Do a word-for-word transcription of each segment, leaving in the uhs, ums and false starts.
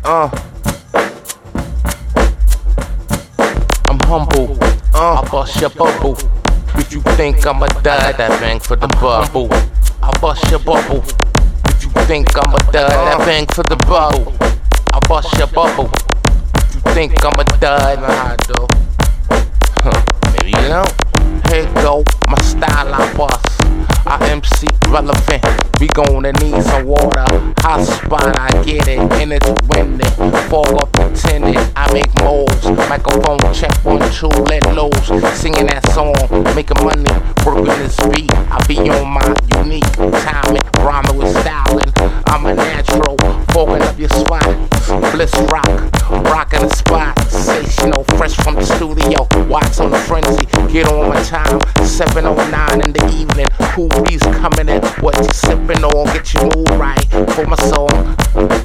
Uh, I'm humble. Uh, I bust your bubble. If you think I'm a dud, that bang for the bubble. I bust your bubble. If you think I'm a dud, that bang for the bubble. I bust your bubble. If you think I'm a dud, nah, I do. Huh, maybe you don't. Here go, my style I bust. I M C relevant. We gonna need some water. Hot spot, I get it, and it's windy. Fog up pretending, I make moves. Microphone check one, two, let loose. Singing that song, making money, working this beat. I be on my unique timing, rhyming with styling. I'm a natural, fogging up your spot. Bliss rock, rocking the spot. Sensational, fresh from the studio. Watts on the frenzy, get on my time. seven oh nine in the evening. Who bees coming in? What you sipping on? Get your mood right for my song.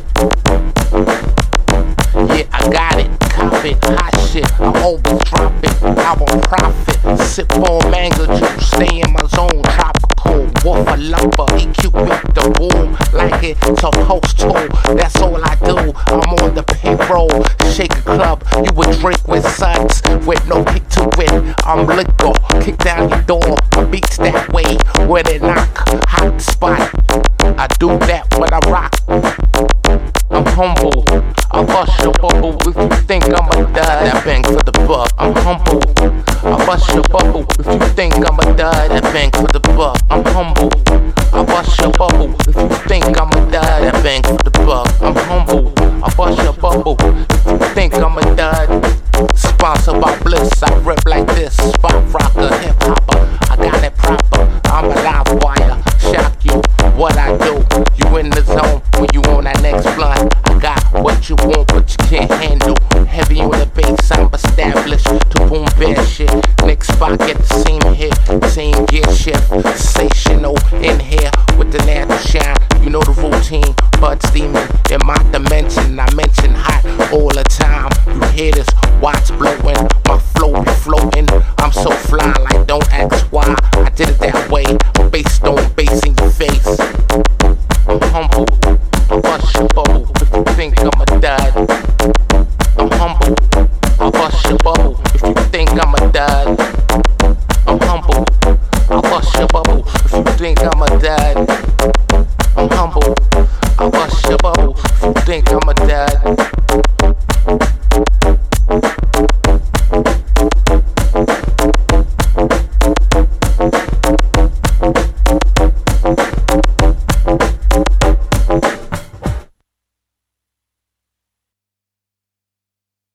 Yeah, I got it, cop it, hot shit. I always drop it, I will profit. Sip on mango juice, stay in my zone. Tropical, wolf a lumber, E Q beat the boom like it. So host tool, that's all I do. I'm on the payroll, shake a club. You would drink with suds, with no kick to it. I'm liquor, kick down your door. My beats that way, where they knock, hot spot. I do that when I rock. I'm humble, I bust your bubble. If you think I'm a dud, that bang for the buck. I'm humble, I bust your bubble. If you think I'm a dud, that bang for the buck. I'm humble, I bust your bubble. If you think I'm a dud, that bang for the buck. I'm humble, I bust your bubble. If you think I'm a dud, sponsored by Bliss. I rip like this, spot rocker, hip hopper. I got it proper, I'm a live wire. Shock you, what I do. You in the zone when you on that next blunt. I got what you want, but you can't handle. Heavy on the bass, I'm established to boom bad shit. Next spot, get the same hit, same gear shift. Sensational in here with the natural shine. You know the routine, bud steaming in my dimension. I mention hot all the time. You hear this, watch blowing.